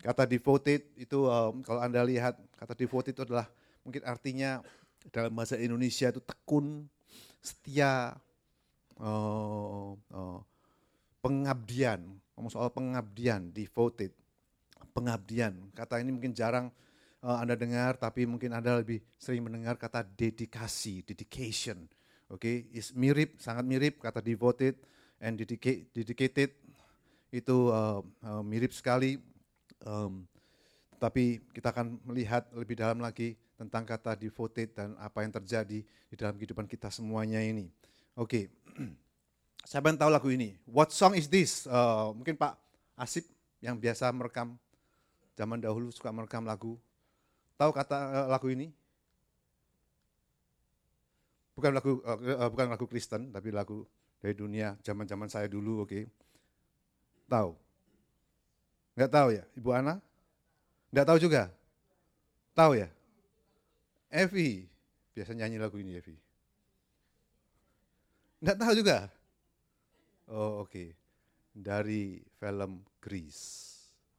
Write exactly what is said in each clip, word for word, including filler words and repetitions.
Kata devoted itu um, kalau Anda lihat, kata devoted itu adalah mungkin artinya dalam bahasa Indonesia itu tekun, setia, uh, uh, pengabdian. Ngomong soal pengabdian, devoted, pengabdian. Kata ini mungkin jarang uh, Anda dengar, tapi mungkin Anda lebih sering mendengar kata dedikasi, dedication. Oke, okay? Mirip, sangat mirip kata devoted and dedicated itu uh, uh, mirip sekali. Um, tapi kita akan melihat lebih dalam lagi tentang kata devoted dan apa yang terjadi di dalam kehidupan kita semuanya ini. Oke, okay. Siapa yang tahu lagu ini? What song is this? Uh, mungkin Pak Asip yang biasa merekam, zaman dahulu suka merekam lagu. Tahu kata uh, lagu ini? Bukan lagu uh, bukan lagu Kristen, tapi lagu dari dunia zaman-zaman saya dulu. Oke, okay. Tahu? Enggak tahu ya, Ibu Ana? Enggak tahu juga? Tahu ya? Evi, biasa nyanyi lagu ini Evi. Enggak tahu juga? Oh oke, okay. Dari film Grease.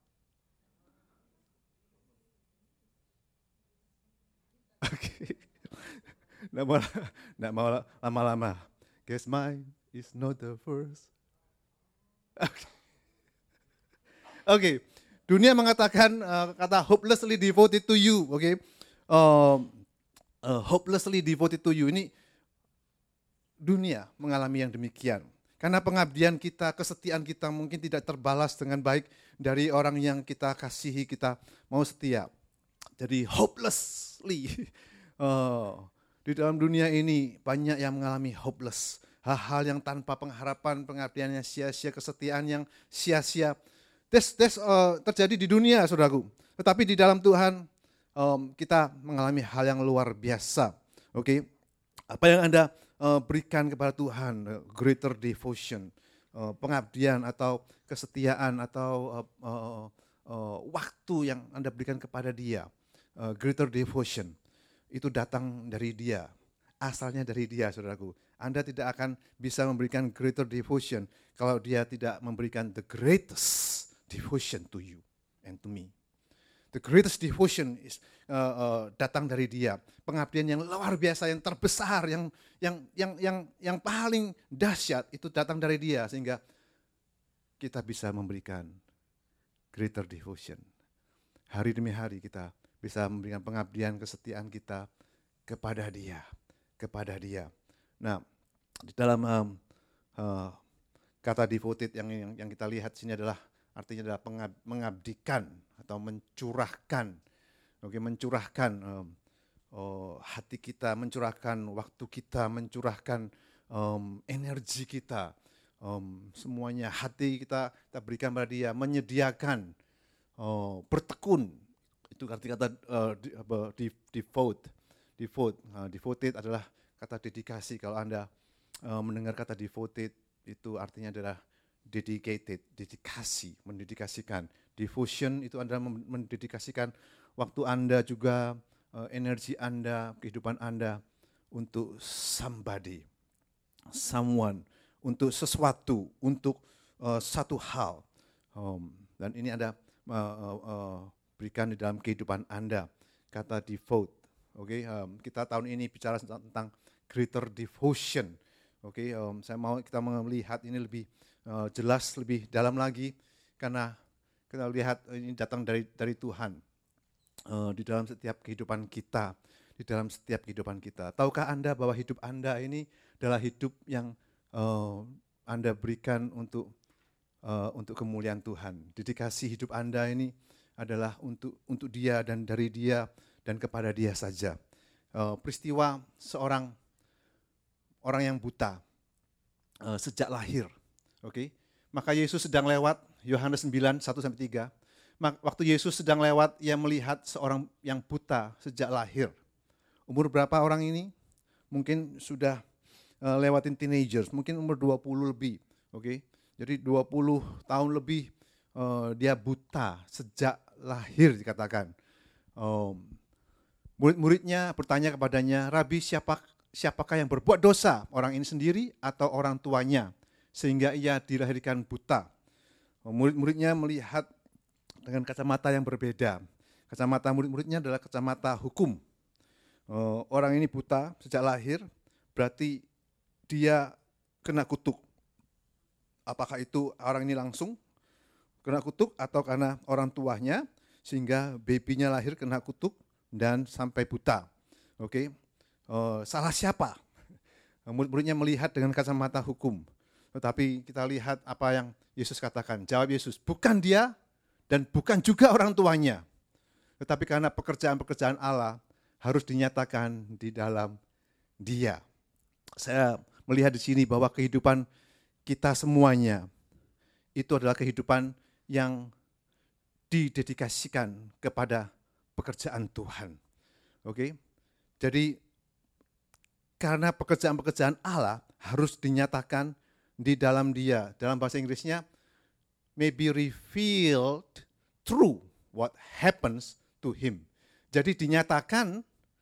Oke, okay. Nggak mau, nggak mau lama-lama. Guess mine is not the first. Oke. Okay. Oke, okay. Dunia mengatakan uh, kata hopelessly devoted to you, oke? Okay? Uh, uh, hopelessly devoted to you ini dunia mengalami yang demikian. Karena pengabdian kita, kesetiaan kita mungkin tidak terbalas dengan baik dari orang yang kita kasihi, kita mau setia. Jadi hopelessly uh, di dalam dunia ini banyak yang mengalami hopeless, hal-hal yang tanpa pengharapan, pengabdiannya sia-sia, kesetiaan yang sia-sia. That's, that's uh, terjadi di dunia, saudaraku. Tetapi di dalam Tuhan um, kita mengalami hal yang luar biasa. Oke, okay? Apa yang Anda uh, berikan kepada Tuhan, uh, greater devotion, uh, pengabdian atau kesetiaan atau uh, uh, uh, waktu yang Anda berikan kepada Dia, uh, greater devotion, itu datang dari Dia, asalnya dari Dia, saudaraku. Anda tidak akan bisa memberikan greater devotion kalau Dia tidak memberikan the greatest devotion to you and to me. The greatest devotion is uh, uh, datang dari Dia. Pengabdian yang luar biasa, yang terbesar, yang yang yang yang yang paling dahsyat itu datang dari Dia sehingga kita bisa memberikan greater devotion. Hari demi hari kita bisa memberikan pengabdian, kesetiaan kita kepada Dia, kepada Dia. Nah, di dalam um, uh, kata devoted yang, yang yang kita lihat sini adalah artinya adalah pengab, mengabdikan atau mencurahkan, oke, mencurahkan um, oh, hati kita, mencurahkan waktu kita, mencurahkan um, energi kita, um, semuanya hati kita kita berikan pada Dia, menyediakan, oh, bertekun, itu arti kata uh, devote, devote, uh, devoted adalah kata dedikasi. Kalau Anda uh, mendengar kata devoted itu artinya adalah dedicated, dedikasi, mendedikasikan. Devotion itu adalah mendedikasikan waktu Anda juga, uh, energi Anda, kehidupan Anda untuk somebody, someone, untuk sesuatu, untuk uh, satu hal. Um, dan ini Anda uh, uh, uh, berikan di dalam kehidupan Anda. Kata devote, oke? Okay? Um, kita tahun ini bicara tentang greater devotion. Oke, okay? um, saya mau kita melihat ini lebih Uh, jelas lebih dalam lagi karena kita lihat ini datang dari dari Tuhan uh, di dalam setiap kehidupan kita, di dalam setiap kehidupan kita. Tahukah Anda bahwa hidup Anda ini adalah hidup yang uh, Anda berikan untuk uh, untuk kemuliaan Tuhan. Dedikasi hidup Anda ini adalah untuk untuk Dia dan dari Dia dan kepada Dia saja. Uh, peristiwa seorang orang yang buta uh, sejak lahir. Oke, okay. Maka Yesus sedang lewat, Yohanes sembilan, satu sampai tiga. Waktu Yesus sedang lewat, Ia melihat seorang yang buta sejak lahir. Umur berapa orang ini? Mungkin sudah uh, lewatin teenagers, mungkin umur dua puluh lebih. Oke, okay. Jadi dua puluh tahun lebih uh, dia buta sejak lahir dikatakan. Um, murid-muridnya bertanya kepadanya, Rabi, siapa, siapakah yang berbuat dosa? Orang ini sendiri atau orang tuanya? Sehingga ia dilahirkan buta. Murid-muridnya melihat dengan kacamata yang berbeda. Kacamata murid-muridnya adalah kacamata hukum. Uh, orang ini buta sejak lahir, berarti dia kena kutuk. Apakah itu orang ini langsung kena kutuk atau karena orang tuanya sehingga babynya lahir kena kutuk dan sampai buta. Oke, okay? uh, salah siapa? Murid-muridnya melihat dengan kacamata hukum. Tetapi kita lihat apa yang Yesus katakan. Jawab Yesus, bukan dia dan bukan juga orang tuanya. Tetapi karena pekerjaan-pekerjaan Allah harus dinyatakan di dalam dia. Saya melihat di sini bahwa kehidupan kita semuanya itu adalah kehidupan yang didedikasikan kepada pekerjaan Tuhan. Oke? Jadi karena pekerjaan-pekerjaan Allah harus dinyatakan di dalam dia. Dalam bahasa Inggrisnya, may be revealed through what happens to him. Jadi dinyatakan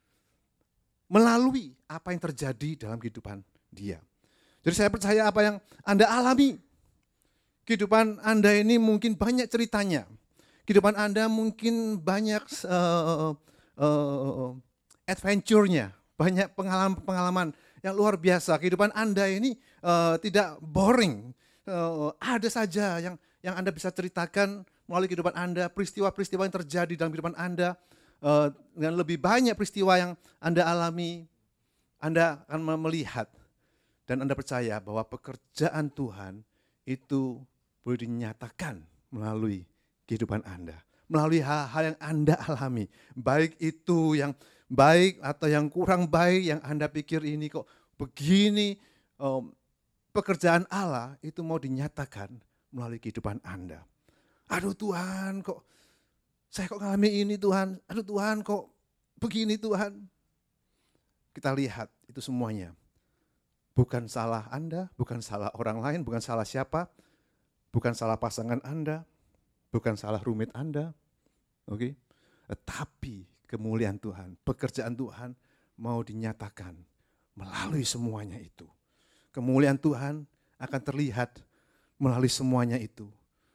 melalui apa yang terjadi dalam kehidupan dia. Jadi saya percaya apa yang Anda alami. Kehidupan Anda ini mungkin banyak ceritanya. Kehidupan Anda mungkin banyak uh, uh, adventure-nya. Banyak pengalaman-pengalaman yang luar biasa. Kehidupan Anda ini uh, tidak boring. Uh, ada saja yang yang Anda bisa ceritakan melalui kehidupan Anda, peristiwa-peristiwa yang terjadi dalam kehidupan Anda. Uh, dengan lebih banyak peristiwa yang Anda alami, Anda akan melihat dan Anda percaya bahwa pekerjaan Tuhan itu boleh dinyatakan melalui kehidupan Anda. Melalui hal-hal yang Anda alami. Baik itu yang baik atau yang kurang baik, yang Anda pikir ini kok begini. Um, pekerjaan Allah itu mau dinyatakan melalui kehidupan Anda. Aduh Tuhan, kok saya kok ngalami ini Tuhan. Aduh Tuhan, kok begini Tuhan. Kita lihat itu semuanya. Bukan salah Anda, bukan salah orang lain, bukan salah siapa. Bukan salah pasangan Anda, bukan salah rumit Anda. Oke? Okay? Tapi kemuliaan Tuhan, pekerjaan Tuhan mau dinyatakan melalui semuanya itu. Kemuliaan Tuhan akan terlihat melalui semuanya itu.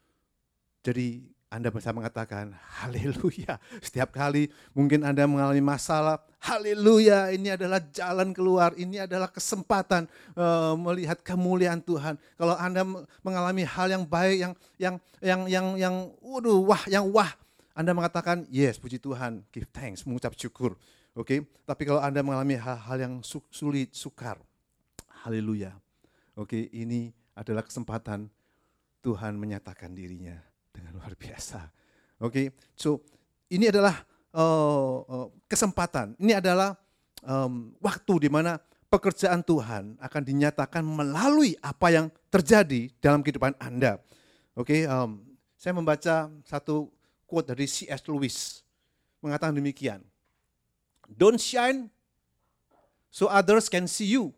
Jadi Anda bisa mengatakan haleluya. Setiap kali mungkin Anda mengalami masalah, haleluya, ini adalah jalan keluar, ini adalah kesempatan uh, melihat kemuliaan Tuhan. Kalau Anda mengalami hal yang baik, yang yang yang yang yang waduh, wah, yang wah, Anda mengatakan yes, puji Tuhan, give thanks, mengucap syukur. Oke, okay? Tapi kalau Anda mengalami hal-hal yang sulit, sukar, haleluya. Oke, okay? Ini adalah kesempatan Tuhan menyatakan dirinya dengan luar biasa. Oke, okay? So ini adalah uh, uh, kesempatan. Ini adalah um, waktu di mana pekerjaan Tuhan akan dinyatakan melalui apa yang terjadi dalam kehidupan Anda. Oke, okay? um, saya membaca satu quote dari C S Lewis mengatakan demikian. Don't shine so others can see you.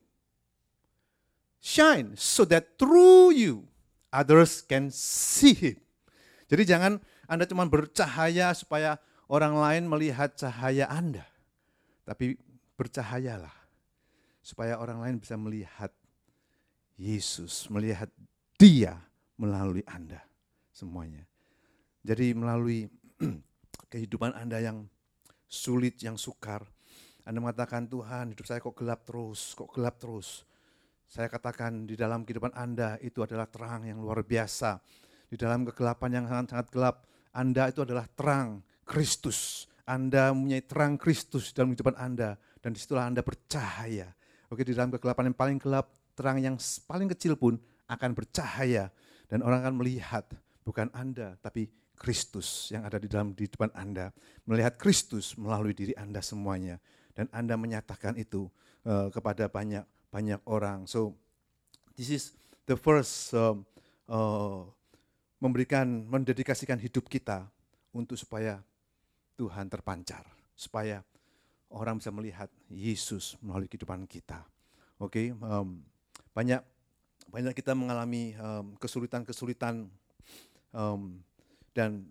Shine so that through you others can see Him. Jadi jangan Anda cuma bercahaya supaya orang lain melihat cahaya Anda. Tapi bercahayalah supaya orang lain bisa melihat Yesus, melihat Dia melalui Anda semuanya. Jadi melalui kehidupan Anda yang sulit, yang sukar, Anda mengatakan, Tuhan hidup saya kok gelap terus, kok gelap terus. Saya katakan di dalam kehidupan Anda itu adalah terang yang luar biasa. Di dalam kegelapan yang sangat-sangat gelap, Anda itu adalah terang Kristus. Anda mempunyai terang Kristus dalam kehidupan Anda. Dan disitulah Anda bercahaya. Oke, di dalam kegelapan yang paling gelap, terang yang paling kecil pun akan bercahaya. Dan orang akan melihat bukan Anda, tapi Kristus yang ada di dalam di depan Anda. Melihat Kristus melalui diri Anda semuanya. Dan Anda menyatakan itu uh, kepada banyak banyak orang. So, this is the first um, uh, memberikan, mendedikasikan hidup kita untuk supaya Tuhan terpancar. Supaya orang bisa melihat Yesus melalui kehidupan kita. Oke, okay? um, banyak banyak kita mengalami um, kesulitan-kesulitan um, dan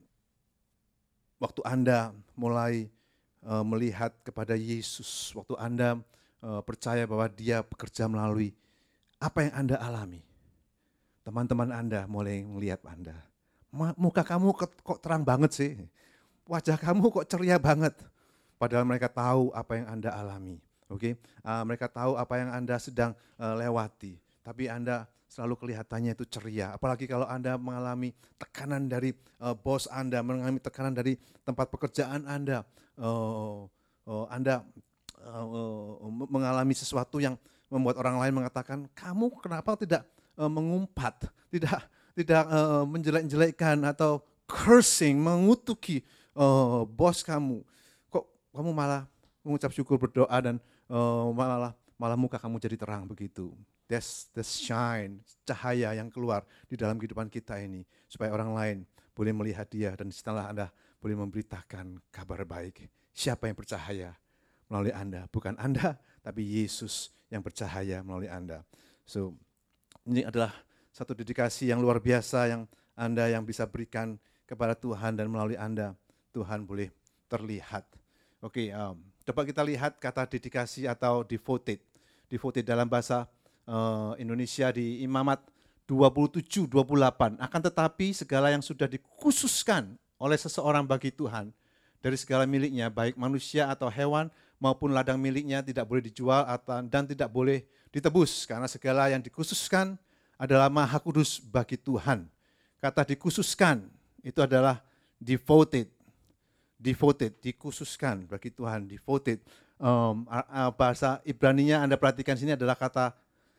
waktu Anda mulai uh, melihat kepada Yesus, waktu Anda uh, percaya bahwa Dia bekerja melalui apa yang Anda alami, teman-teman Anda mulai melihat Anda, muka kamu kok terang banget sih? Wajah kamu kok ceria banget? Padahal mereka tahu apa yang Anda alami. Oke, okay? uh, mereka tahu apa yang Anda sedang uh, lewati. Tapi Anda selalu kelihatannya itu ceria. Apalagi kalau Anda mengalami tekanan dari uh, bos Anda, mengalami tekanan dari tempat pekerjaan Anda. Uh, uh, anda uh, uh, mengalami sesuatu yang membuat orang lain mengatakan, kamu kenapa tidak uh, mengumpat, tidak tidak uh, menjelek-jelekkan atau cursing, mengutuki uh, bos kamu. Kok kamu malah mengucap syukur, berdoa, dan uh, malah malah muka kamu jadi terang begitu. That's the shine, cahaya yang keluar di dalam kehidupan kita ini. Supaya orang lain boleh melihat dia, dan setelah Anda boleh memberitakan kabar baik. Siapa yang bercahaya melalui Anda? Bukan Anda, tapi Yesus yang bercahaya melalui Anda. So, ini adalah satu dedikasi yang luar biasa yang Anda yang bisa berikan kepada Tuhan, dan melalui Anda, Tuhan boleh terlihat. Oke, okay, um, coba kita lihat kata dedikasi atau devoted. Devoted dalam bahasa uh, Indonesia di Imamat dua puluh tujuh dua puluh delapan. Akan tetapi segala yang sudah dikhususkan oleh seseorang bagi Tuhan, dari segala miliknya, baik manusia atau hewan, maupun ladang miliknya, tidak boleh dijual atau dan tidak boleh ditebus, karena segala yang dikhususkan adalah maha kudus bagi Tuhan. Kata dikhususkan itu adalah devoted, devoted, dikhususkan bagi Tuhan, devoted. Um, bahasa Ibraninya Anda perhatikan sini adalah kata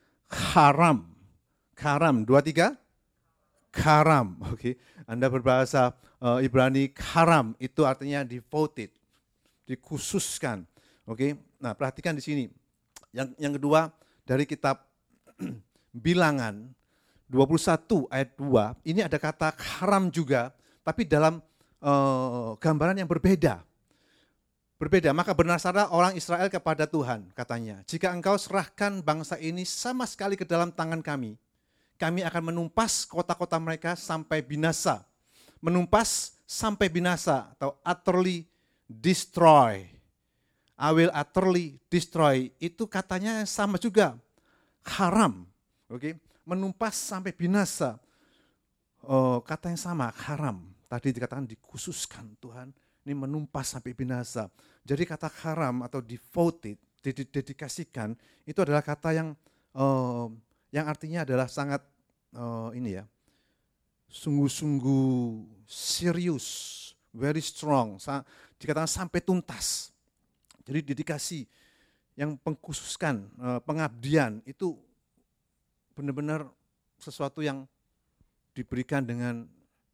karam, karam, dua tiga, karam. Oke, okay. Anda berbahasa uh, Ibrani karam itu artinya devoted, dikhususkan. Oke, okay. Nah perhatikan di sini. Yang yang kedua dari kitab Bilangan dua puluh satu ayat dua, ini ada kata haram juga, tapi dalam uh, gambaran yang berbeda. Berbeda, maka bernasarlah orang Israel kepada Tuhan, katanya, jika engkau serahkan bangsa ini sama sekali ke dalam tangan kami, kami akan menumpas kota-kota mereka sampai binasa. Menumpas sampai binasa atau utterly destroy. I will utterly destroy, itu katanya sama juga, haram. Oke, okay. Menumpas sampai binasa, oh, kata yang sama, haram. Tadi dikatakan dikhususkan Tuhan, ini menumpas sampai binasa. Jadi kata haram atau devoted, didedikasikan, itu adalah kata yang uh, yang artinya adalah sangat uh, ini ya, sungguh-sungguh serius, very strong, dikatakan sampai tuntas. Jadi dedikasi yang pengkhususkan, uh, pengabdian itu benar-benar sesuatu yang diberikan dengan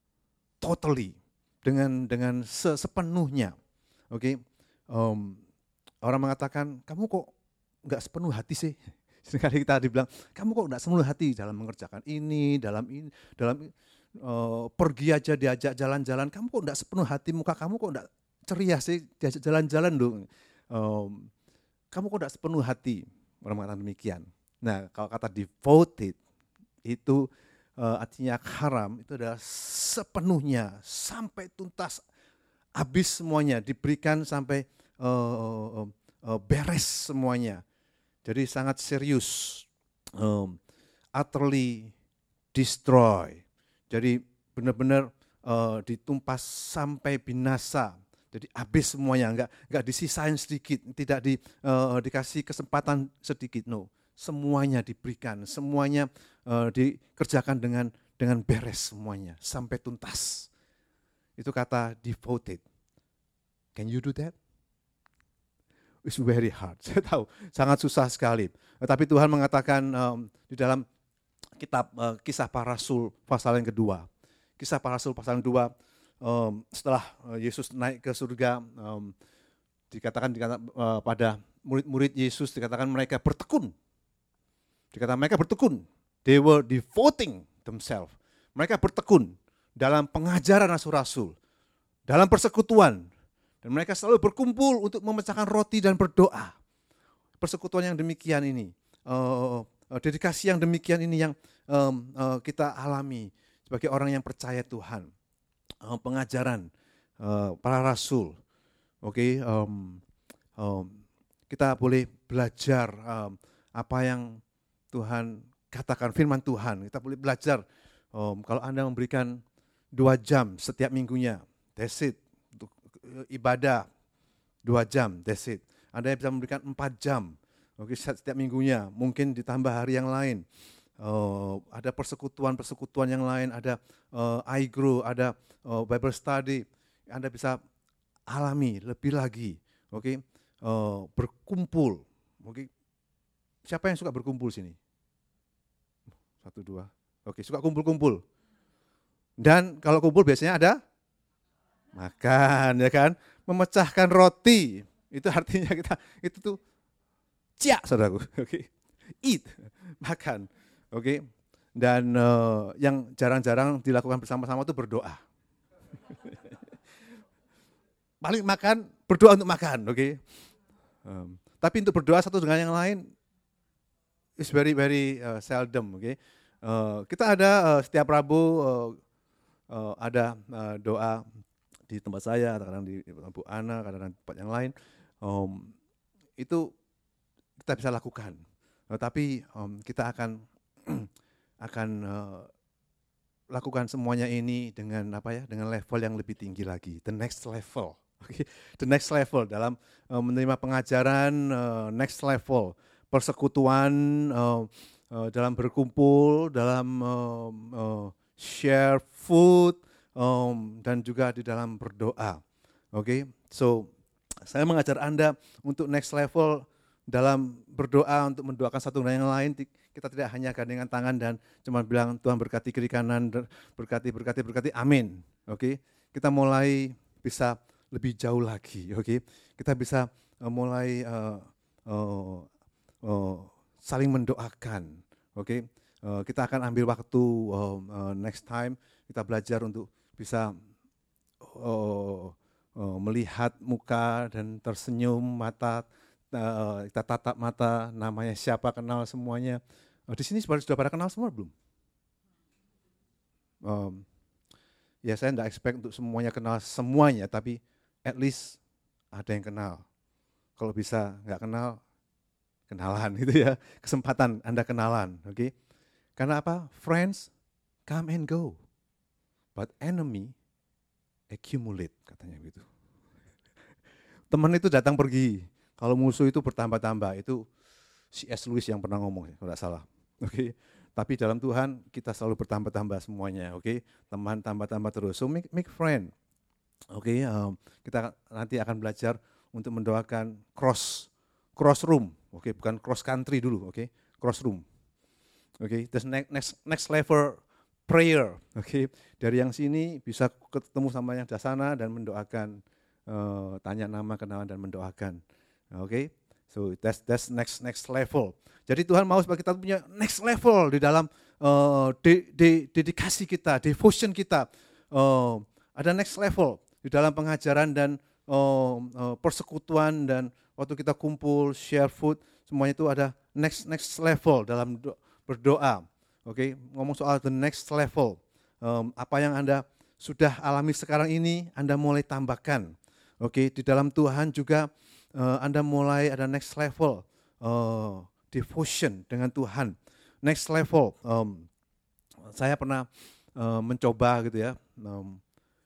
totally, dengan dengan sepenuhnya. Oke, okay? um, orang mengatakan kamu kok nggak sepenuh hati sih. Sekali kita dibilang kamu kok nggak sepenuh hati dalam mengerjakan ini, dalam ini, dalam uh, pergi aja diajak jalan-jalan, kamu kok nggak sepenuh hati, muka kamu kok nggak ceria sih diajak jalan-jalan dong. Um, kamu kok nggak sepenuh hati, orang mengatakan demikian. Nah, kalau kata devoted itu uh, artinya haram, itu adalah sepenuhnya, sampai tuntas, habis semuanya, diberikan sampai uh, uh, uh, beres semuanya. Jadi sangat serius, um, utterly destroy. Jadi benar-benar uh, ditumpas sampai binasa. Jadi habis semuanya, enggak enggak disisain sedikit, tidak di, uh, dikasih kesempatan sedikit, no. Semuanya diberikan, semuanya uh, dikerjakan dengan dengan beres semuanya, sampai tuntas. Itu kata devoted. Can you do that? It's very hard, saya tahu, sangat susah sekali. Tapi Tuhan mengatakan um, di dalam kitab uh, Kisah Para Rasul pasal yang kedua. Kisah Para Rasul pasal yang kedua, um, setelah uh, Yesus naik ke surga, um, dikatakan, dikatakan uh, pada murid-murid Yesus, dikatakan mereka bertekun. Dikatakan mereka bertekun, they were devoting themselves. Mereka bertekun dalam pengajaran rasul-rasul, dalam persekutuan, dan mereka selalu berkumpul untuk memecahkan roti dan berdoa. Persekutuan yang demikian ini, uh, uh, dedikasi yang demikian ini yang um, uh, kita alami sebagai orang yang percaya Tuhan. Uh, pengajaran uh, para rasul, oke, okay, um, um, kita boleh belajar um, apa yang Tuhan katakan, firman Tuhan. Kita boleh belajar, um, kalau Anda memberikan dua jam setiap minggunya, that's it. Untuk ibadah dua jam, that's it. Ada yang bisa memberikan empat jam, oke, setiap minggunya, mungkin ditambah hari yang lain. Uh, ada persekutuan-persekutuan yang lain, ada uh, iGrow, ada uh, Bible study. Anda bisa alami lebih lagi, oke, okay? uh, berkumpul, oke. Okay? Siapa yang suka berkumpul sini? Satu dua, oke, okay, suka kumpul-kumpul. Dan kalau kumpul biasanya ada makan, ya kan? Memecahkan roti, itu artinya kita itu tuh ciak, saudaraku, oke, okay? Eat, makan, oke. Okay? Dan uh, yang jarang-jarang dilakukan bersama-sama itu berdoa. Paling makan, berdoa untuk makan, oke. Okay? Um, tapi untuk berdoa satu dengan yang lain is very very uh, seldom, oke. Okay? Uh, kita ada uh, setiap Rabu uh, uh, ada uh, doa di tempat saya, kadang-kadang di Bu Ana, kadang-kadang di tempat yang lain. Um, itu kita bisa lakukan, uh, tapi um, kita akan akan uh, lakukan semuanya ini dengan apa ya? Dengan level yang lebih tinggi lagi, the next level. Okay. The next level dalam uh, menerima pengajaran, uh, next level persekutuan, uh, uh, dalam berkumpul, dalam uh, uh, share food, um, dan juga di dalam berdoa. Oke, okay? So saya mengajar Anda untuk next level dalam berdoa untuk mendoakan satu dan yang lain. Kita tidak hanya gandengan tangan dan cuma bilang Tuhan berkati kiri kanan, berkati berkati berkati, amin. Oke, okay? Kita mulai bisa lebih jauh lagi, oke. Okay? Kita bisa uh, mulai uh, uh, uh, saling mendoakan, oke. Okay? Uh, kita akan ambil waktu uh, uh, next time kita belajar untuk bisa uh, uh, melihat muka dan tersenyum mata, uh, kita tatap mata, namanya siapa, kenal semuanya. Uh, di sini sudah pada kenal semua belum? Um, ya saya tidak expect untuk semuanya kenal semuanya, tapi at least ada yang kenal. Kalau bisa nggak kenal, kenalan gitu ya. Kesempatan Anda kenalan, oke? Okay? Karena apa? Friends come and go, but enemy accumulate, katanya begitu. Teman itu datang pergi, kalau musuh itu bertambah-tambah. Itu C S Lewis yang pernah ngomong, kalau nggak salah. Oke? Okay? Tapi dalam Tuhan kita selalu bertambah-tambah semuanya, oke? Okay? Teman tambah-tambah terus. So make, make friend. Oke, okay, um, kita nanti akan belajar untuk mendoakan cross cross room, oke, okay, bukan cross country dulu, oke, okay, cross room, oke, okay, terus next next next level prayer, oke, okay, dari yang sini bisa ketemu sama yang di sana dan mendoakan, uh, tanya nama, kenalan dan mendoakan, oke, okay? So that's that's next next level. Jadi Tuhan mau supaya kita punya next level di dalam uh, de, de, dedikasi kita, devotion kita, uh, ada next level di dalam pengajaran dan uh, uh, persekutuan, dan waktu kita kumpul, share food, semuanya itu ada next next level dalam do, berdoa. Oke, okay? Ngomong soal the next level, um, apa yang Anda sudah alami sekarang ini, Anda mulai tambahkan. Oke, okay? Di dalam Tuhan juga uh, Anda mulai ada next level uh, devotion dengan Tuhan. Next level, um, saya pernah uh, mencoba gitu ya. Um,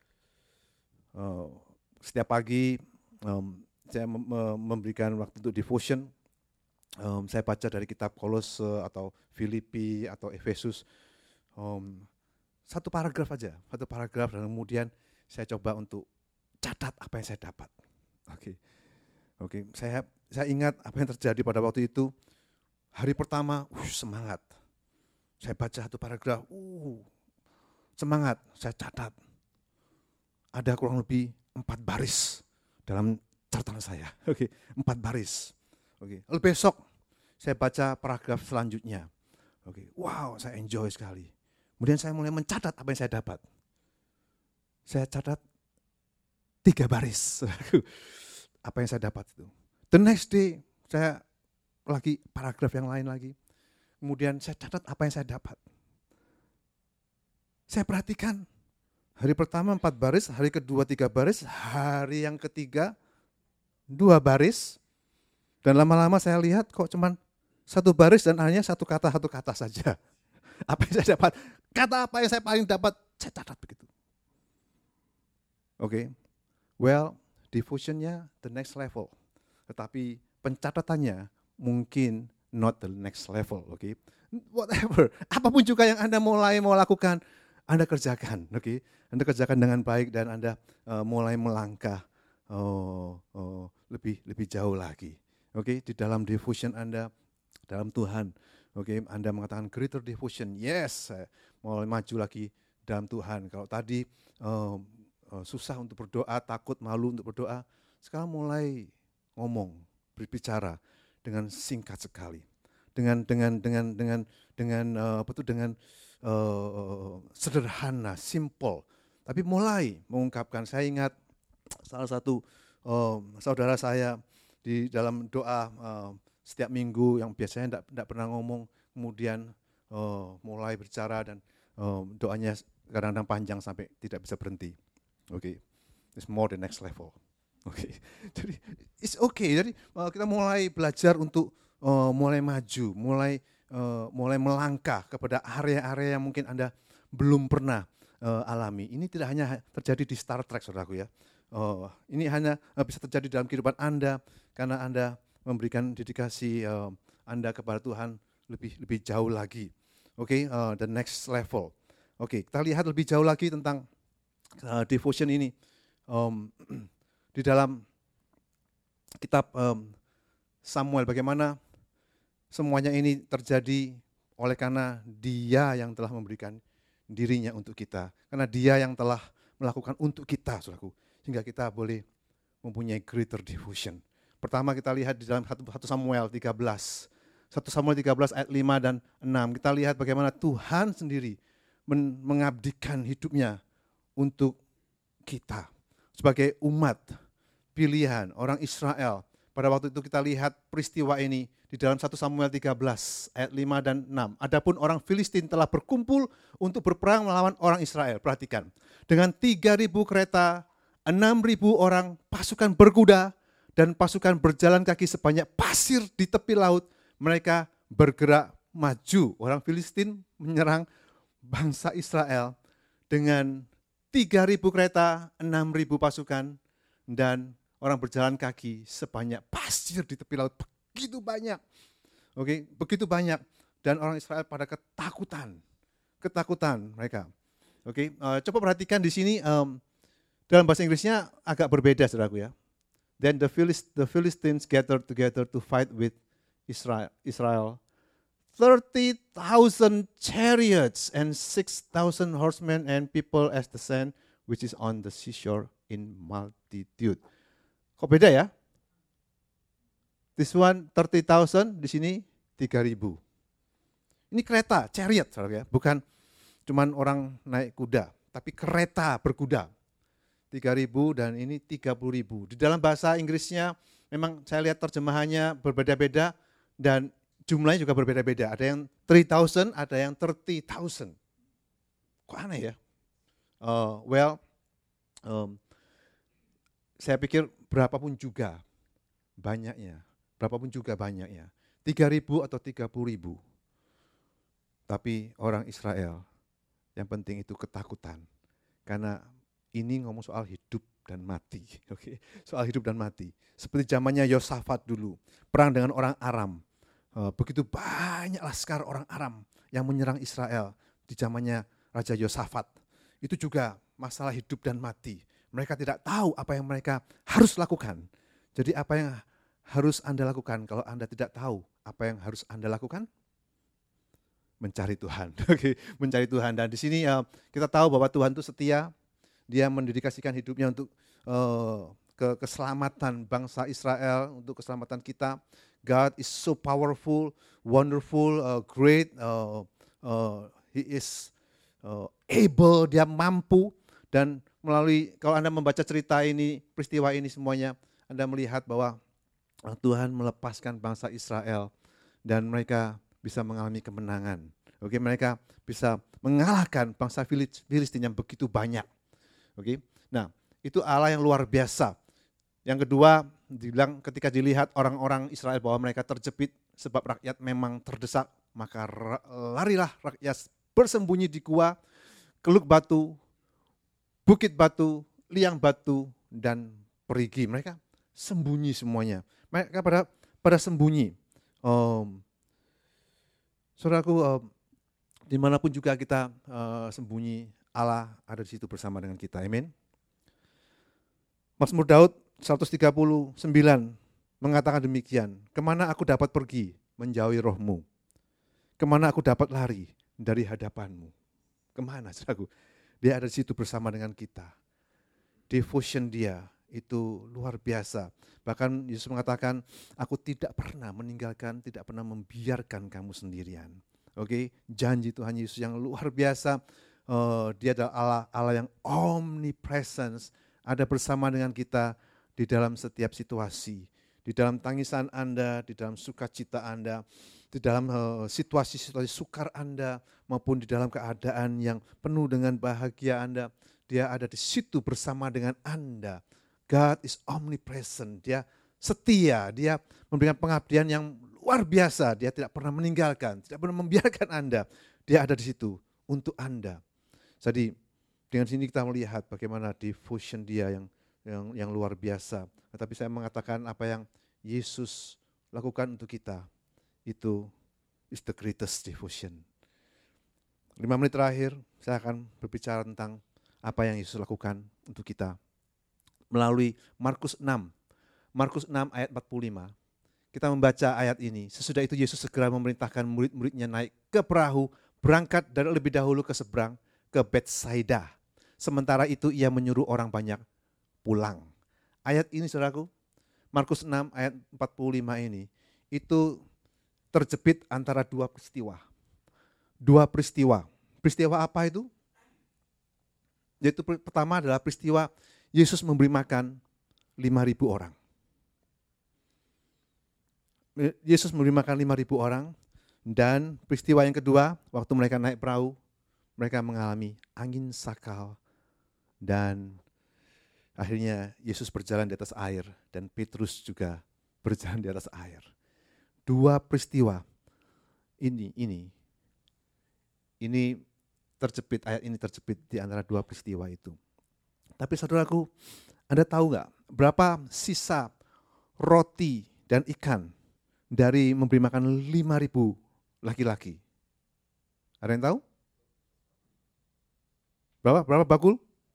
Uh, setiap pagi um, saya mem- memberikan waktu untuk devotion. Um, saya baca dari kitab Kolose atau Filipi atau Efesus, um, satu paragraf aja, satu paragraf, dan kemudian saya coba untuk catat apa yang saya dapat. Oke, okay. oke, okay. saya saya ingat apa yang terjadi pada waktu itu. Hari pertama, uh, semangat. Saya baca satu paragraf, uh, semangat. Saya catat. Ada kurang lebih empat baris dalam catatan saya. Oke, okay. empat baris. Oke, okay. Lalu besok saya baca paragraf selanjutnya. Oke, okay. Wow, saya enjoy sekali. Kemudian saya mulai mencatat apa yang saya dapat. Saya catat tiga baris. Apa yang saya dapat itu. The next day saya lagi paragraf yang lain lagi. Kemudian saya catat apa yang saya dapat. Saya perhatikan. Hari pertama empat baris, hari kedua tiga baris, hari yang ketiga dua baris, dan lama-lama saya lihat kok cuman satu baris dan hanya satu kata, satu kata saja. Apa yang saya dapat, kata apa yang saya paling dapat, saya catat begitu. Okay. Well, devotionnya the next level. Tetapi pencatatannya mungkin not the next level. Okay. Whatever, apapun juga yang Anda mulai mau lakukan, Anda kerjakan. Okay. Anda kerjakan dengan baik dan Anda uh, mulai melangkah oh, oh, lebih lebih jauh lagi. Oke, okay. Di dalam devotion Anda, dalam Tuhan. Oke, okay. Anda mengatakan greater devotion. Yes, saya mulai maju lagi dalam Tuhan. Kalau tadi uh, uh, susah untuk berdoa, takut, malu untuk berdoa, sekarang mulai ngomong, berbicara dengan singkat sekali, dengan dengan dengan dengan dengan uh, apa itu dengan uh, sederhana, simple, tapi mulai mengungkapkan. Saya ingat salah satu uh, saudara saya di dalam doa uh, setiap minggu yang biasanya tidak pernah ngomong, kemudian uh, mulai berbicara dan uh, doanya kadang-kadang panjang sampai tidak bisa berhenti. Oke, okay. It's more the next level. Oke, okay. Jadi it's okay. Jadi uh, kita mulai belajar untuk uh, mulai maju, mulai uh, mulai melangkah kepada area-area yang mungkin Anda belum pernah uh, alami. Ini tidak hanya terjadi di Star Trek, saudaraku ya. Uh, ini hanya uh, bisa terjadi dalam kehidupan Anda karena Anda memberikan dedikasi uh, Anda kepada Tuhan lebih lebih jauh lagi. Oke, okay, uh, the next level. Oke, okay, kita lihat lebih jauh lagi tentang uh, devotion ini. Um, di dalam kitab um, Samuel, bagaimana semuanya ini terjadi oleh karena Dia yang telah memberikan dirinya untuk kita. Karena Dia yang telah melakukan untuk kita, saudaraku, sehingga kita boleh mempunyai greater devotion. Pertama kita lihat di dalam satu Samuel tiga belas. satu Samuel tiga belas ayat lima dan enam. Kita lihat bagaimana Tuhan sendiri men- mengabdikan hidupnya untuk kita. Sebagai umat pilihan orang Israel. Pada waktu itu kita lihat peristiwa ini di dalam satu Samuel tiga belas ayat lima dan enam. Adapun orang Filistin telah berkumpul untuk berperang melawan orang Israel. Perhatikan, dengan tiga ribu kereta, enam ribu orang pasukan berkuda, dan pasukan berjalan kaki sebanyak pasir di tepi laut, mereka bergerak maju. Orang Filistin menyerang bangsa Israel dengan tiga ribu kereta, enam ribu pasukan, dan orang berjalan kaki sebanyak pasir di tepi laut. Begitu banyak. Oke, begitu banyak. Dan orang Israel pada ketakutan. Ketakutan mereka. Oke, uh, coba perhatikan di sini um, dalam bahasa Inggrisnya agak berbeda, saudaraku ya. Then the Philist, the Philistines gathered together to fight with Israel. Israel. thirty thousand chariots and six thousand horsemen and people as the sand which is on the seashore in multitude. Kok beda ya? This one thirty thousand, di sini tiga ribu. Ini kereta, chariot, saudara ya, bukan cuman orang naik kuda, tapi kereta berkuda. tiga ribu dan ini tiga puluh ribu. Di dalam bahasa Inggrisnya memang saya lihat terjemahannya berbeda-beda dan jumlahnya juga berbeda-beda. Ada yang three thousand, ada yang thirty thousand. Kok aneh ya? Uh, well, um, saya pikir berapapun juga banyaknya, berapapun juga banyaknya. tiga ribu atau tiga puluh ribu. Tapi orang Israel, yang penting itu ketakutan. Karena ini ngomong soal hidup dan mati, oke? Okay? Soal hidup dan mati. Seperti zamannya Yosafat dulu, perang dengan orang Aram. Uh, begitu banyak laskar orang Aram yang menyerang Israel di zamannya Raja Yosafat. Itu juga masalah hidup dan mati. Mereka tidak tahu apa yang mereka harus lakukan. Jadi apa yang harus Anda lakukan kalau Anda tidak tahu apa yang harus Anda lakukan? Mencari Tuhan, oke? Okay? Mencari Tuhan. Dan di sini uh, kita tahu bahwa Tuhan itu setia. Dia mendedikasikan hidupnya untuk uh, ke keselamatan bangsa Israel, untuk keselamatan kita. God is so powerful, wonderful, uh, great. Uh, uh, he is uh, able, dia mampu. Dan melalui, kalau Anda membaca cerita ini, peristiwa ini semuanya, Anda melihat bahwa uh, Tuhan melepaskan bangsa Israel dan mereka bisa mengalami kemenangan. Oke, mereka bisa mengalahkan bangsa Filistin yang begitu banyak. Oke, nah itu Allah yang luar biasa. Yang kedua, dibilang ketika dilihat orang-orang Israel bahwa mereka terjepit sebab rakyat memang terdesak, maka larilah rakyat bersembunyi di gua, keluk batu, bukit batu, liang batu dan perigi. Mereka sembunyi semuanya. Mereka pada pada sembunyi. Um, Saudaraku, um, dimanapun juga kita uh, sembunyi, Allah ada di situ bersama dengan kita. Amin. Mazmur Daud seratus tiga puluh sembilan mengatakan demikian. Kemana aku dapat pergi menjauhi rohmu? Kemana aku dapat lari dari hadapanmu? Kemana, saudaraku? Dia ada di situ bersama dengan kita. Devotion dia itu luar biasa. Bahkan Yesus mengatakan, aku tidak pernah meninggalkan, tidak pernah membiarkan kamu sendirian. Oke, janji Tuhan Yesus yang luar biasa. Uh, dia adalah Allah, Allah yang omnipresence, ada bersama dengan kita di dalam setiap situasi. Di dalam tangisan Anda, di dalam sukacita Anda, di dalam uh, situasi-situasi sukar Anda, maupun di dalam keadaan yang penuh dengan bahagia Anda, dia ada di situ bersama dengan Anda. God is omnipresent, dia setia, dia memberikan pengabdian yang luar biasa, dia tidak pernah meninggalkan, tidak pernah membiarkan Anda, dia ada di situ untuk Anda. Jadi dengan sini kita melihat bagaimana devotion dia yang yang, yang luar biasa. Tetapi saya mengatakan apa yang Yesus lakukan untuk kita, itu is the greatest devotion. Lima menit terakhir saya akan berbicara tentang apa yang Yesus lakukan untuk kita. Melalui Markus enam, Markus enam ayat empat puluh lima, kita membaca ayat ini. Sesudah itu Yesus segera memerintahkan murid-muridnya naik ke perahu, berangkat dari lebih dahulu ke seberang, ke Betsaida. Sementara itu ia menyuruh orang banyak pulang. Ayat ini saudaraku, Markus enam ayat empat puluh lima ini, itu terjepit antara dua peristiwa. Dua peristiwa. Peristiwa apa itu? Yaitu pertama adalah peristiwa Yesus memberi makan lima ribu orang. Yesus memberi makan lima ribu orang, dan peristiwa yang kedua, waktu mereka naik perahu, mereka mengalami angin sakal, dan akhirnya Yesus berjalan di atas air, dan Petrus juga berjalan di atas air. Dua peristiwa ini, ini, ini terjepit, ayat ini terjepit di antara dua peristiwa itu. Tapi saudaraku, Anda tahu nggak berapa sisa roti dan ikan dari memberi makan lima ribu laki-laki? Ada yang tahu? Berapa? Berapa bakul?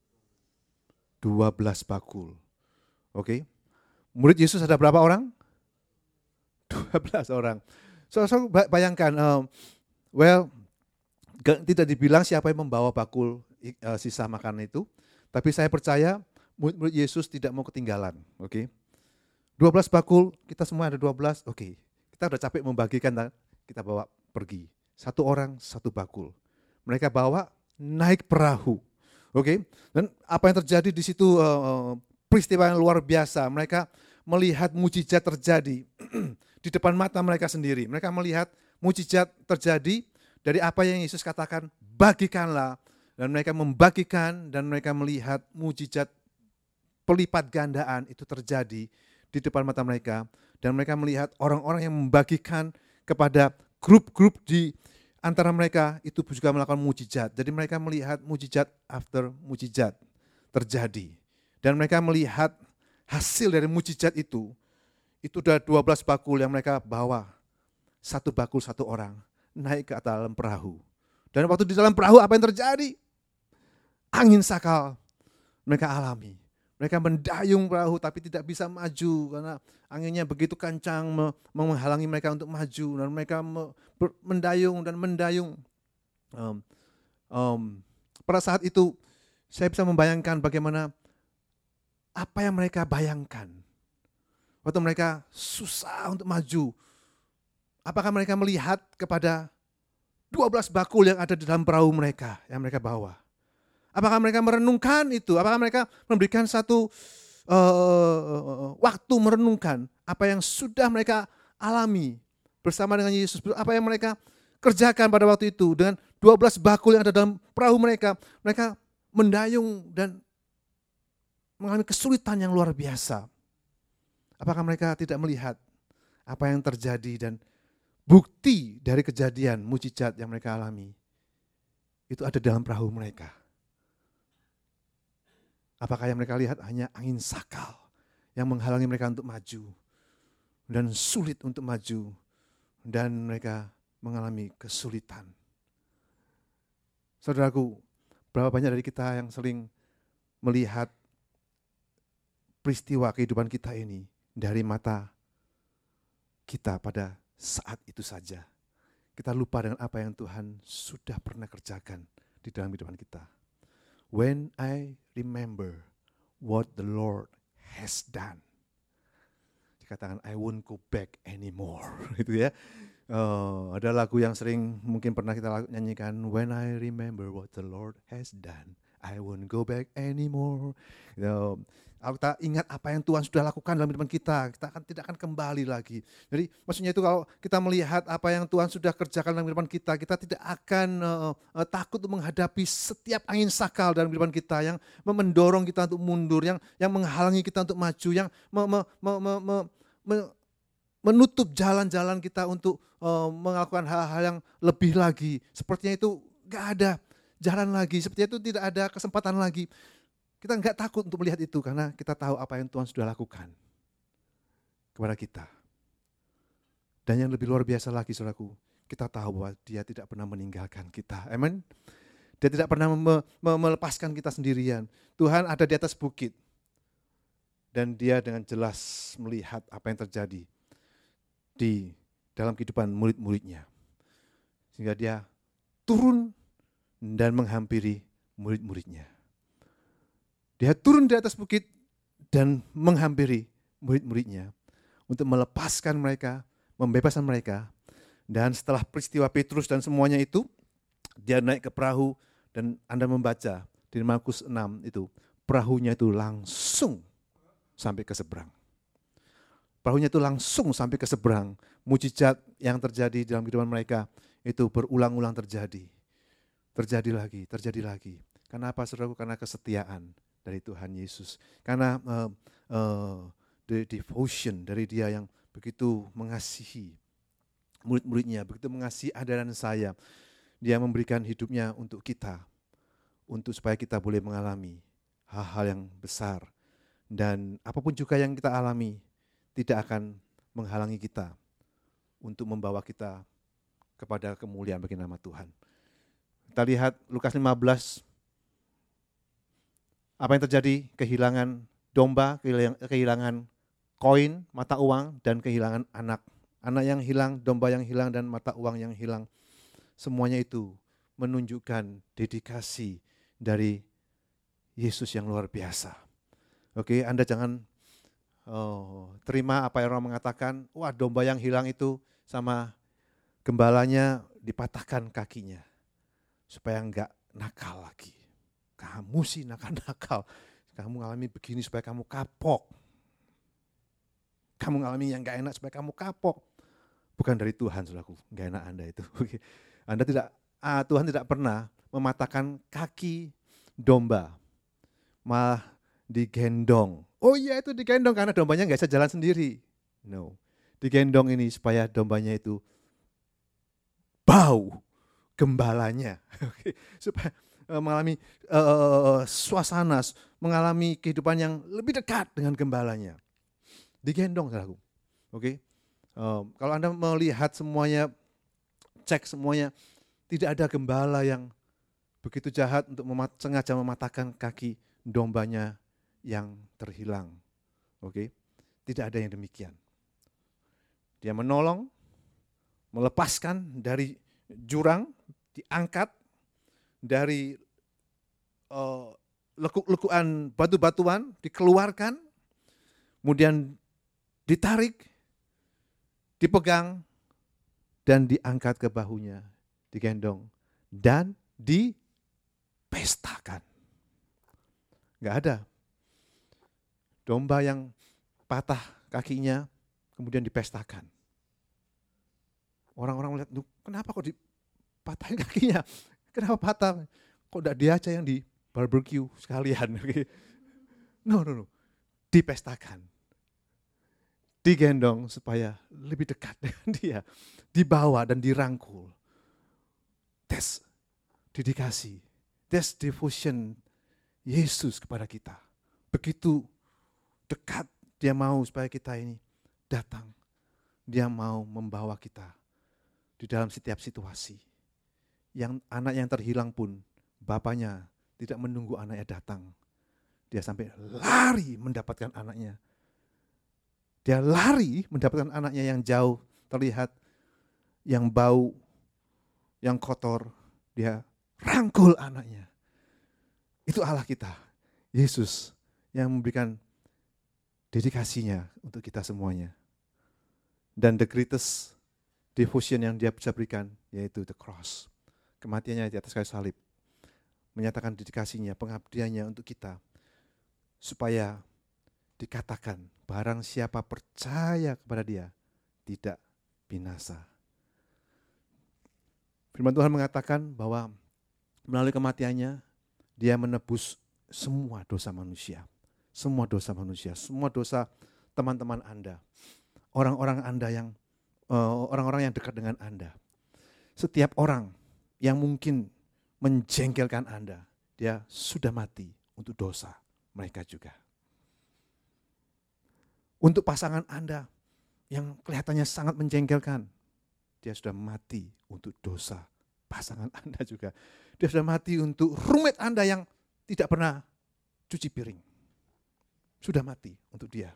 dua belas bakul. Oke. Murid Yesus ada berapa orang? dua belas orang. So, so bayangkan, um, well, tidak dibilang siapa yang membawa bakul uh, sisa makanan itu, tapi saya percaya murid-murid Yesus tidak mau ketinggalan. Oke. dua belas bakul, kita semua ada dua belas, oke. Kita udah capek membagikan, kita bawa pergi. Satu orang, satu bakul. Mereka bawa naik perahu. Oke, dan apa yang terjadi di situ, uh, peristiwa yang luar biasa. Mereka melihat mujizat terjadi di depan mata mereka sendiri. Mereka melihat mujizat terjadi dari apa yang Yesus katakan, bagikanlah. Dan mereka membagikan, dan mereka melihat mujizat pelipat gandaan itu terjadi di depan mata mereka. Dan mereka melihat orang-orang yang membagikan kepada grup-grup di antara mereka itu juga melakukan mujizat. Jadi mereka melihat mujizat after mujizat terjadi. Dan mereka melihat hasil dari mujizat itu, itu udah dua belas bakul yang mereka bawa. Satu bakul satu orang naik ke dalam perahu. Dan waktu di dalam perahu apa yang terjadi? Angin sakal mereka alami. Mereka mendayung perahu tapi tidak bisa maju karena anginnya begitu kencang menghalangi mereka untuk maju, dan mereka mendayung dan mendayung. Um, um, pada saat itu saya bisa membayangkan bagaimana apa yang mereka bayangkan waktu mereka susah untuk maju. Apakah mereka melihat kepada dua belas bakul yang ada di dalam perahu mereka yang mereka bawa? Apakah mereka merenungkan itu? Apakah mereka memberikan satu uh, waktu merenungkan apa yang sudah mereka alami bersama dengan Yesus? Apa yang mereka kerjakan pada waktu itu dengan dua belas bakul yang ada dalam perahu mereka? Mereka mendayung dan mengalami kesulitan yang luar biasa. Apakah mereka tidak melihat apa yang terjadi dan bukti dari kejadian mujizat yang mereka alami? Itu ada dalam perahu mereka. Apakah yang mereka lihat hanya angin sakal yang menghalangi mereka untuk maju dan sulit untuk maju dan mereka mengalami kesulitan. Saudaraku, berapa banyak dari kita yang sering melihat peristiwa kehidupan kita ini dari mata kita pada saat itu saja. Kita lupa dengan apa yang Tuhan sudah pernah kerjakan di dalam kehidupan kita. When I remember what the Lord has done. Dikatakan, I won't go back anymore. Itu ya. Oh, ada lagu yang sering mungkin pernah kita nyanyikan. When I remember what the Lord has done, I won't go back anymore. You know, kalau kita ingat apa yang Tuhan sudah lakukan dalam kehidupan kita, kita akan tidak akan kembali lagi. Jadi maksudnya itu kalau kita melihat apa yang Tuhan sudah kerjakan dalam kehidupan kita, kita tidak akan uh, uh, takut untuk menghadapi setiap angin sakal dalam kehidupan kita yang mendorong kita untuk mundur, yang yang menghalangi kita untuk maju, yang me, me, me, me, me, me, menutup jalan-jalan kita untuk uh, melakukan hal-hal yang lebih lagi. Sepertinya itu nggak ada jalan lagi, sepertinya itu tidak ada kesempatan lagi. Kita nggak takut untuk melihat itu karena kita tahu apa yang Tuhan sudah lakukan kepada kita. Dan yang lebih luar biasa lagi, saudaraku, kita tahu bahwa Dia tidak pernah meninggalkan kita. Amin. Dia tidak pernah me- me- melepaskan kita sendirian. Tuhan ada di atas bukit. Dan Dia dengan jelas melihat apa yang terjadi di dalam kehidupan murid-muridnya. Sehingga Dia turun dan menghampiri murid-muridnya. Dia turun di atas bukit dan menghampiri murid-muridnya untuk melepaskan mereka, membebaskan mereka. Dan setelah peristiwa Petrus dan semuanya itu, dia naik ke perahu dan Anda membaca di Markus enam itu, perahunya itu langsung sampai ke seberang. Perahunya itu langsung sampai ke seberang. Mujizat yang terjadi dalam kehidupan mereka itu berulang-ulang terjadi. Terjadi lagi, terjadi lagi. Kenapa, saudaraku? Karena kesetiaan dari Tuhan Yesus. Karena uh, uh, the devotion dari Dia yang begitu mengasihi murid-muridnya, begitu mengasihi Anda dan saya. Dia memberikan hidupnya untuk kita, untuk supaya kita boleh mengalami hal-hal yang besar. Dan apapun juga yang kita alami, tidak akan menghalangi kita untuk membawa kita kepada kemuliaan bagi nama Tuhan. Kita lihat Lukas lima belas. Apa yang terjadi? Kehilangan domba, kehilangan koin, mata uang, dan kehilangan anak. Anak yang hilang, domba yang hilang, dan mata uang yang hilang. Semuanya itu menunjukkan dedikasi dari Yesus yang luar biasa. Oke, Anda jangan oh, terima apa yang orang mengatakan, wah domba yang hilang itu sama gembalanya dipatahkan kakinya. Supaya enggak nakal lagi. Kamu sih nakal-nakal, kamu ngalami begini supaya kamu kapok. Kamu ngalami yang gak enak supaya kamu kapok. Bukan dari Tuhan, saudaraku, gak enak Anda itu. Anda tidak, ah, Tuhan tidak pernah mematahkan kaki domba, malah digendong. Oh iya itu digendong karena dombanya gak bisa jalan sendiri. No, digendong ini supaya dombanya itu bau gembalanya. supaya mengalami uh, suasana, mengalami kehidupan yang lebih dekat dengan gembalanya. Digendong, saudaraku. Oke. Okay? Uh, kalau Anda melihat semuanya, cek semuanya, tidak ada gembala yang begitu jahat untuk memat- sengaja mematahkan kaki dombanya yang terhilang. Oke. Okay? Tidak ada yang demikian. Dia menolong, melepaskan dari jurang, diangkat dari uh, lekuk-lekukan batu-batuan, dikeluarkan, kemudian ditarik, dipegang, dan diangkat ke bahunya, digendong, dan dipestakan. Gak ada domba yang patah kakinya, kemudian dipestakan. Orang-orang melihat, kenapa kok dipatahin kakinya? Kenapa patah? Kok tidak dia aja yang di barbecue sekalian? No, no, no. Dipestakan. Digendong supaya lebih dekat dengan dia. Dibawa dan dirangkul. That's dedikasi. That's devotion Yesus kepada kita. begitu dekat, dia mau supaya kita ini datang. Dia mau membawa kita di dalam setiap situasi. Yang anak yang terhilang pun, bapaknya tidak menunggu anaknya datang. Dia sampai lari mendapatkan anaknya. Dia lari mendapatkan anaknya yang jauh terlihat, yang bau, yang kotor. Dia rangkul anaknya. Itu Allah kita, Yesus, yang memberikan dedikasinya untuk kita semuanya. Dan the greatest devotion yang dia bisa berikan, yaitu the cross. Kematiannya di atas kayu salib. Menyatakan dedikasinya, pengabdiannya untuk kita. Supaya dikatakan, barang siapa percaya kepada dia, tidak binasa. Firman Tuhan mengatakan bahwa melalui kematiannya, dia menebus semua dosa manusia. Semua dosa manusia, semua dosa teman-teman Anda. Orang-orang Anda yang, uh, orang-orang yang dekat dengan Anda. Setiap orang yang mungkin menjengkelkan Anda, dia sudah mati untuk dosa mereka juga. Untuk pasangan Anda yang kelihatannya sangat menjengkelkan, dia sudah mati untuk dosa pasangan Anda juga. Dia sudah mati untuk roommate Anda yang tidak pernah cuci piring. Sudah mati untuk dia.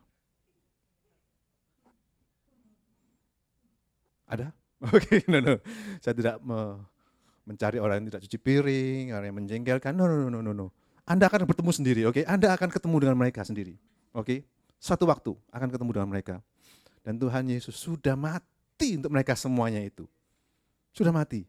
Ada? Oke, okay, no, no. Saya tidak me- mencari orang yang tidak cuci piring, orang yang menjengkelkan. No, no, no, no, no. Anda akan bertemu sendiri, oke? Okay? Anda akan ketemu dengan mereka sendiri, oke? Okay? Satu waktu akan ketemu dengan mereka. Dan Tuhan Yesus sudah mati untuk mereka semuanya itu. Sudah mati.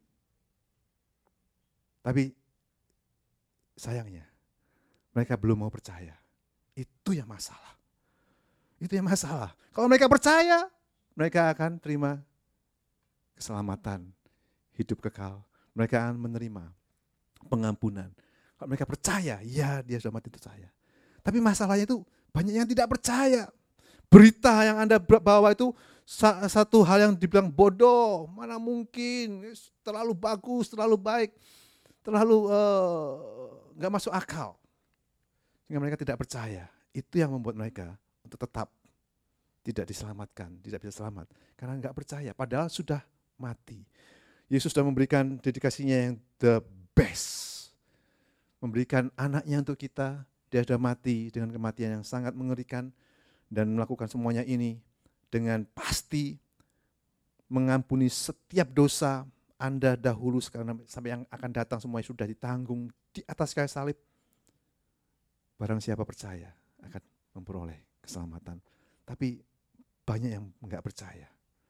Tapi sayangnya, mereka belum mau percaya. Itu yang masalah. Itu yang masalah. Kalau mereka percaya, mereka akan terima keselamatan, hidup kekal. Mereka akan menerima pengampunan. Kalau mereka percaya, ya dia sudah mati untuk saya. Tapi masalahnya itu banyak yang tidak percaya. Berita yang Anda bawa itu satu hal yang dibilang bodoh. Mana mungkin, terlalu bagus, terlalu baik, terlalu nggak uh, masuk akal. Sehingga mereka tidak percaya. Itu yang membuat mereka untuk tetap tidak diselamatkan, tidak bisa selamat. Karena nggak percaya, padahal sudah mati. Yesus sudah memberikan dedikasinya yang the best. Memberikan anaknya untuk kita, dia sudah mati dengan kematian yang sangat mengerikan dan melakukan semuanya ini dengan pasti mengampuni setiap dosa Anda dahulu sekarang sampai yang akan datang semuanya sudah ditanggung di atas kayu salib. Barang siapa percaya akan memperoleh keselamatan. Tapi banyak yang enggak percaya.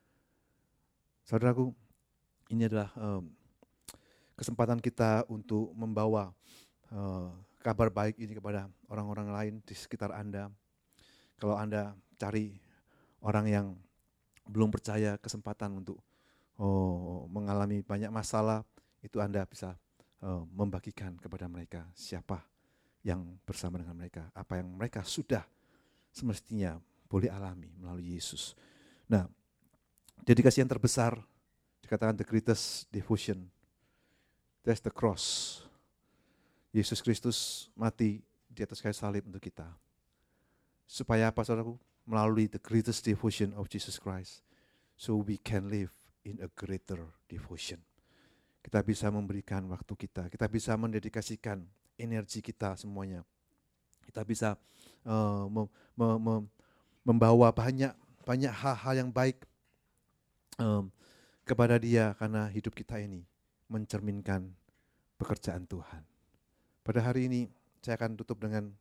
Saudaraku, ini adalah um, kesempatan kita untuk membawa uh, kabar baik ini kepada orang-orang lain di sekitar Anda. Kalau Anda cari orang yang belum percaya, kesempatan untuk oh, mengalami banyak masalah, itu Anda bisa uh, membagikan kepada mereka siapa yang bersama dengan mereka, apa yang mereka sudah semestinya boleh alami melalui Yesus. Nah, dedikasi yang terbesar dikatakan the greatest devotion, that's the cross. Yesus Kristus mati di atas kayu salib untuk kita. Supaya apa, saudaraku? Melalui the greatest devotion of Jesus Christ, so we can live in a greater devotion. Kita bisa memberikan waktu kita, kita bisa mendedikasikan energi kita semuanya. Kita bisa uh, mem- mem- mem- membawa banyak banyak hal-hal yang baik um, kepada Dia, karena hidup kita ini mencerminkan pekerjaan Tuhan. Pada hari ini saya akan tutup dengan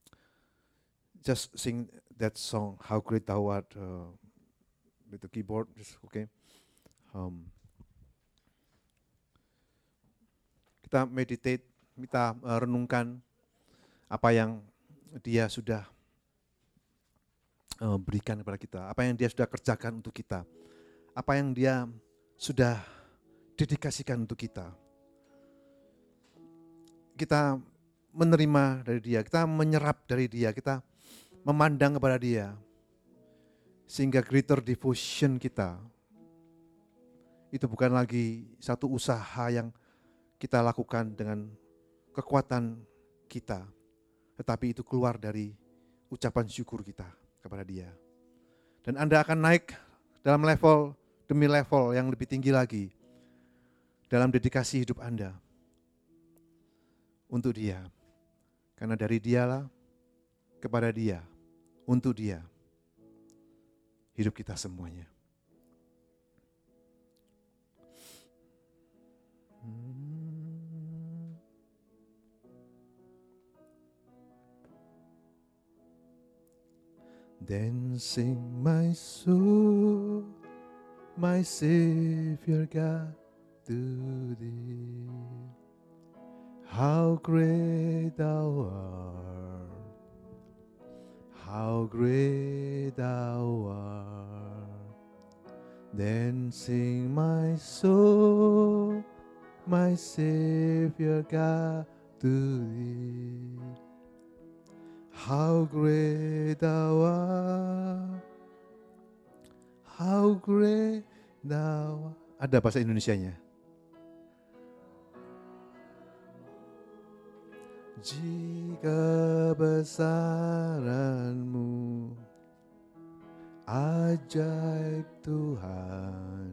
just sing that song, How Great Thou Art, uh, with the keyboard, okay. Um, kita meditate, kita uh, renungkan apa yang Dia sudah uh, berikan kepada kita, apa yang Dia sudah kerjakan untuk kita, apa yang Dia sudah dedikasikan untuk kita. Kita menerima dari Dia, kita menyerap dari Dia, kita memandang kepada Dia, sehingga greater devotion kita itu bukan lagi satu usaha yang kita lakukan dengan kekuatan kita, tetapi itu keluar dari ucapan syukur kita kepada Dia. Dan Anda akan naik dalam level demi level yang lebih tinggi lagi dalam dedikasi hidup Anda untuk Dia. Karena dari Dialah, kepada Dia, untuk Dia, hidup kita semuanya. Then sing my soul, my Savior God, to Thee. How great Thou art, how great Thou art. Then sing my soul, my Savior God, to Thee. How great Thou art, how great Thou art. Ada bahasa Indonesianya. Jika besaranmu, ajaib Tuhan,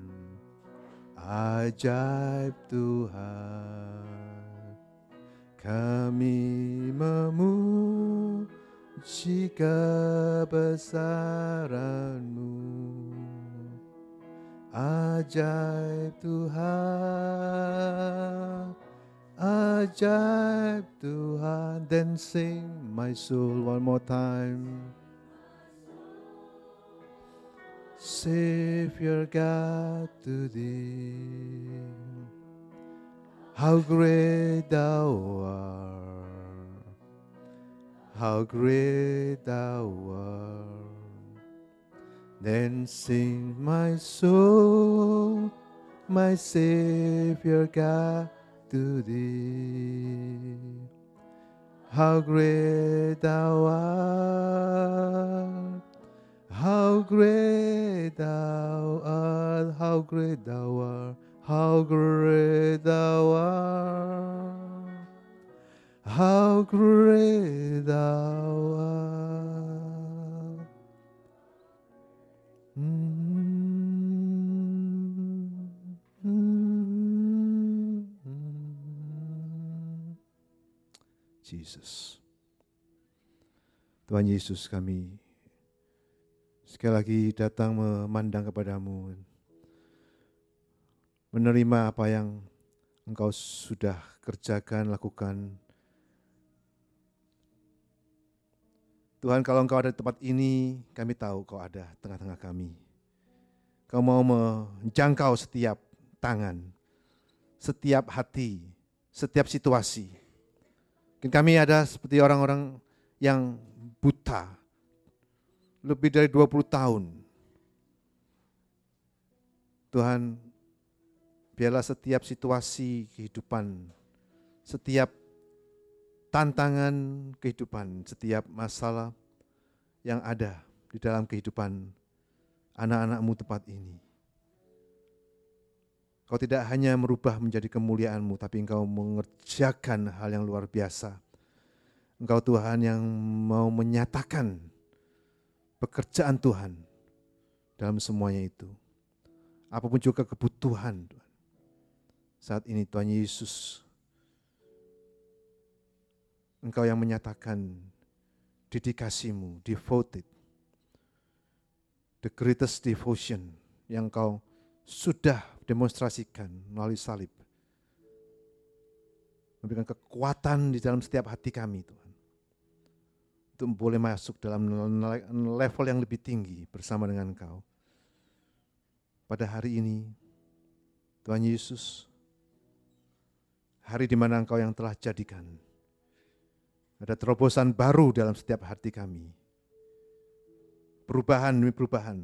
ajaib Tuhan. Kami memuji kebesaran-Mu, ajaib Tuhan, ajaib Tuhan. Then sing my soul one more time. Savior God, to Thee. How great Thou art, how great Thou art. Then sing my soul, my Savior God, to Thee. How great Thou art, how great Thou art, how great Thou art. How great Thou art, how great Thou art. Mm-hmm. Jesus. Tuhan Yesus, kami sekali lagi datang memandang kepada-Mu, menerima apa yang Engkau sudah kerjakan, lakukan. Tuhan, kalau Engkau ada di tempat ini, kami tahu Kau ada tengah-tengah kami. Kau mau menjangkau setiap tangan, setiap hati, setiap situasi. Mungkin kami ada seperti orang-orang yang buta, lebih dari dua puluh tahun. Tuhan, biarlah setiap situasi kehidupan, setiap tantangan kehidupan, setiap masalah yang ada di dalam kehidupan anak-anak-Mu tempat ini. Kau tidak hanya merubah menjadi kemuliaan-Mu, tapi Engkau mengerjakan hal yang luar biasa. Engkau Tuhan yang mau menyatakan pekerjaan Tuhan dalam semuanya itu. Apapun juga kebutuhan Tuhan. Saat ini Tuhan Yesus, Engkau yang menyatakan dedikasi-Mu, devoted, the greatest devotion yang Engkau sudah demonstrasikan melalui salib. Memberikan kekuatan di dalam setiap hati kami Tuhan. Untuk boleh masuk dalam level yang lebih tinggi bersama dengan Engkau. Pada hari ini, Tuhan Yesus, hari di mana Engkau yang telah jadikan. Ada terobosan baru dalam setiap hati kami. Perubahan demi perubahan.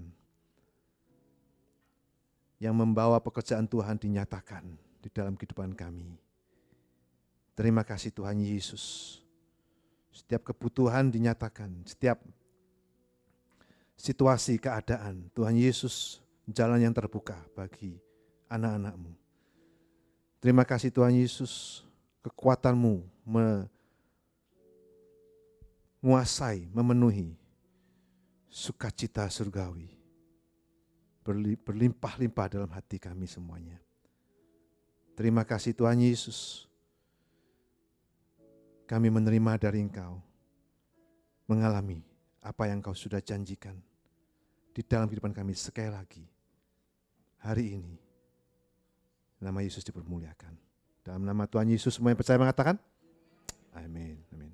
Yang membawa pekerjaan Tuhan dinyatakan di dalam kehidupan kami. Terima kasih Tuhan Yesus. Setiap kebutuhan dinyatakan. Setiap situasi, keadaan. Tuhan Yesus jalan yang terbuka bagi anak-anak-Mu. Terima kasih Tuhan Yesus, kekuatan-Mu menguasai, memenuhi sukacita surgawi berlimpah-limpah dalam hati kami semuanya. Terima kasih Tuhan Yesus. Kami menerima dari Engkau, mengalami apa yang Kau sudah janjikan di dalam kehidupan kami sekali lagi. Hari ini, nama Yesus dipermuliakan. Dalam nama Tuhan Yesus semua yang percaya mengatakan, amin. Amin.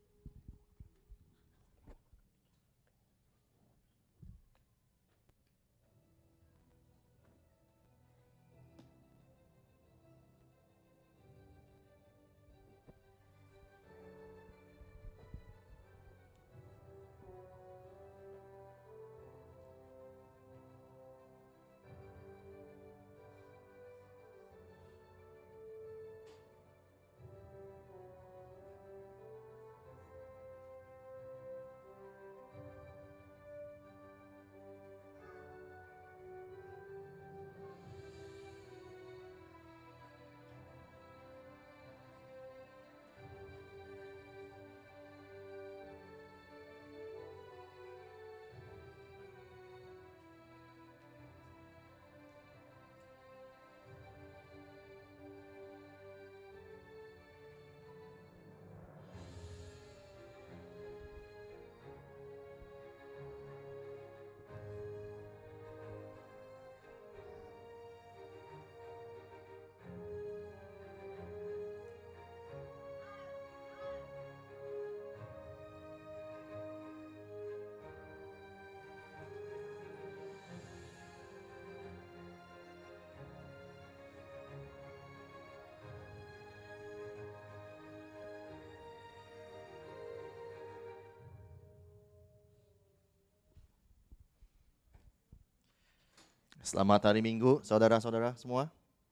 Selamat hari Minggu, saudara-saudara semua.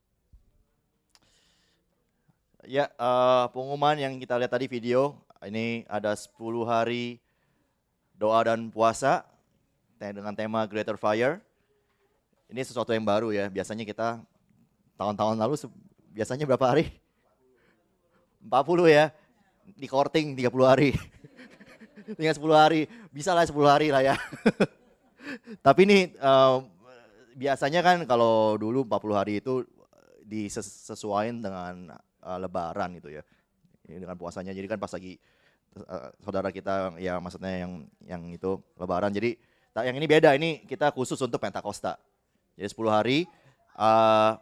Ya, uh, pengumuman yang kita lihat tadi video, ini ada sepuluh hari doa dan puasa dengan tema Greater Fire. Ini sesuatu yang baru ya, biasanya kita tahun-tahun lalu biasanya berapa hari? empat puluh ya, di courting tiga puluh hari. Tinggal sepuluh hari, bisa lah sepuluh hari lah ya. Tapi ini uh, biasanya kan kalau dulu empat puluh hari itu disesuaikan dengan uh, lebaran gitu ya. Dengan puasanya. Jadi kan pas lagi uh, saudara kita ya maksudnya yang yang itu lebaran. Jadi yang ini beda, ini kita khusus untuk Pentakosta. Jadi sepuluh hari uh,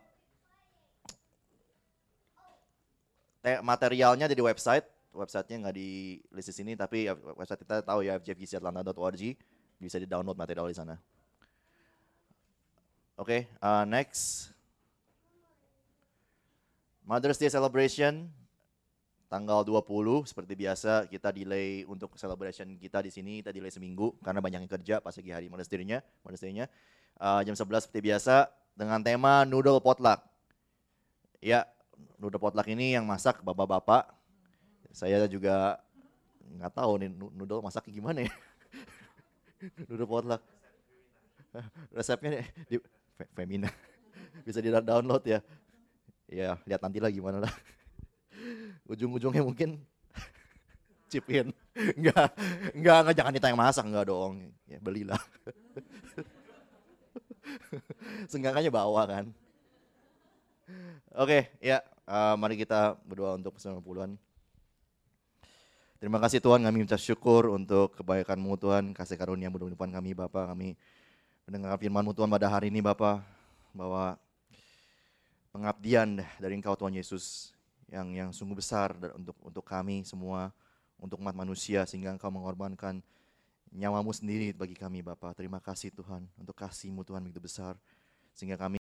materialnya ada di website. Websitenya nggak di list di sini, tapi website kita tahu ya, f j f g c atlanta dot org, bisa di-download material di sana. Oke, okay, uh, next. Mother's Day celebration tanggal dua puluh, seperti biasa kita delay untuk celebration kita di sini, kita delay seminggu karena banyak yang kerja pas lagi hari Mother's Day-nya, Mother's Day-nya. Uh, jam sebelas seperti biasa dengan tema noodle potluck. Ya, noodle potluck ini yang masak bapak-bapak. Saya juga nggak tahu nih noodle masaknya gimana ya. Noodle potluck. Resepnya di Femina. Bisa di-download ya. Ya, lihat nanti lah gimana lah. Ujung-ujungnya mungkin chip in. Enggak, enggak, enggak, jangan kita yang masak, enggak dong. Ya, belilah. Senggangannya bawa kan. Oke, ya, uh, mari kita berdoa untuk sembilan puluhan. Terima kasih Tuhan, kami mengucap syukur untuk kebaikan-Mu Tuhan, kasih karunia di depan kami Bapa. Kami mendengar firman-Mu Tuhan pada hari ini Bapa, bahwa pengabdian dari Engkau Tuhan Yesus yang yang sungguh besar untuk untuk kami semua, untuk umat manusia, sehingga Engkau mengorbankan nyawa-Mu sendiri bagi kami Bapa. Terima kasih Tuhan untuk kasih-Mu Tuhan begitu besar, sehingga kami